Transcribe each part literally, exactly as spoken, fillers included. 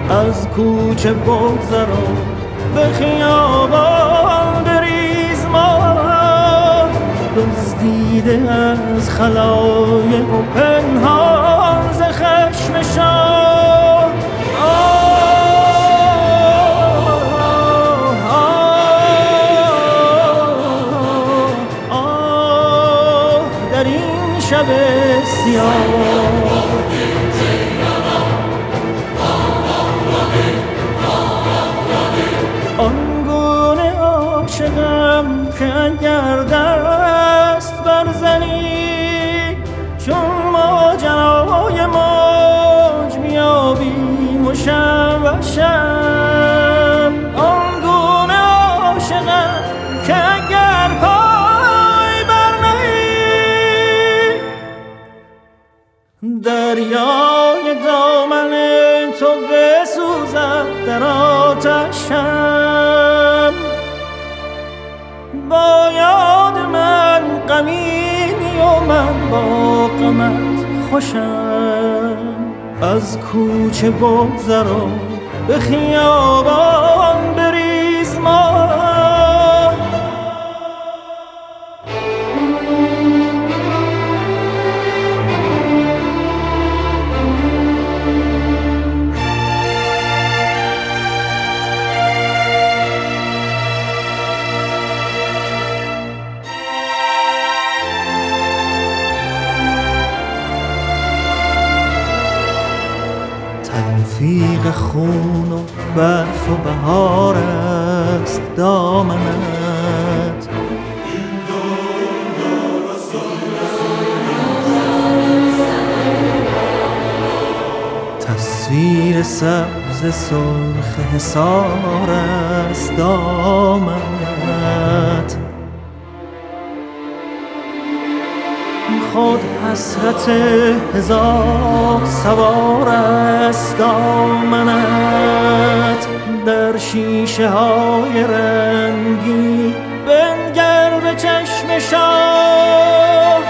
از کوچه بگذرم به خیابان بریز ما، دزدیده از خلایق و پنهان ز خشم شاه. آه در این شب سیاه آنگونه عاشقم که اگر دست برزنی چون ماجرای موج میابیم و شم و شم. آنگونه عاشقم که اگر پای برنهی دریای دامن تو بسوزد در آتشم. با یاد من غمینی و من با غمت خوشم. از کوچه بگذرم به خیابان بریز ما. تلفیق خون و برف و بهار است دامنت. تصویر سبز سرخ حصار است دامنت. خود حسرت هزار سوار است دامنت. در شیشه های رنگی بنگر به چشم شاه.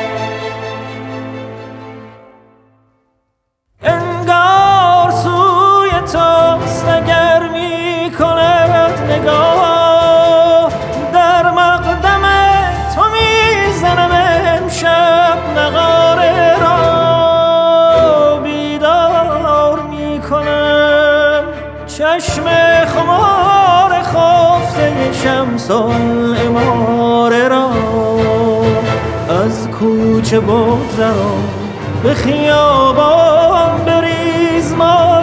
انگار سوی توست اگر می کند نگاه. در مقدم تو می زنم امشب نغاره را. بیدار می کنم چشم خمار خفته شمس العماره را. از کوچه بگذرم به خیابان بریز ما.